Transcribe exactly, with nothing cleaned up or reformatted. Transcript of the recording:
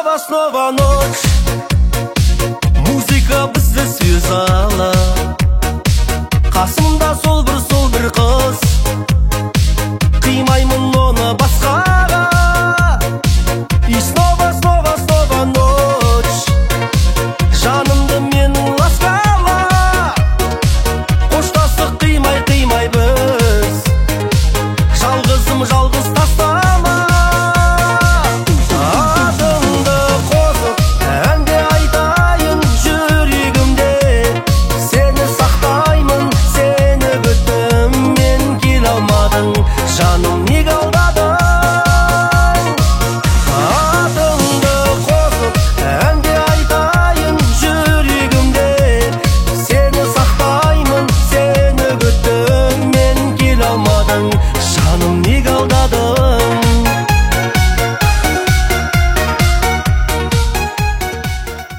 снова, снова ночь. Музыка бізді сөз ала. Қасымда сол бір, сол бір қыз. Қимаймын оны басқаға. И снова, снова, снова ночь. Жанымды менің ласкала. Қоштасық қимай, қимай біз. Жалғызым жалғыз тастама. Атыңды қосып әнде айтайын жүрегімде. Сені сақтаймын, сені күттім, мен келе алмадың. Жаным неге алдадың? Атыңды қосып әнде айтайын жүрегімде. Сені сақтаймын, сені күттім, мен келе алмадың.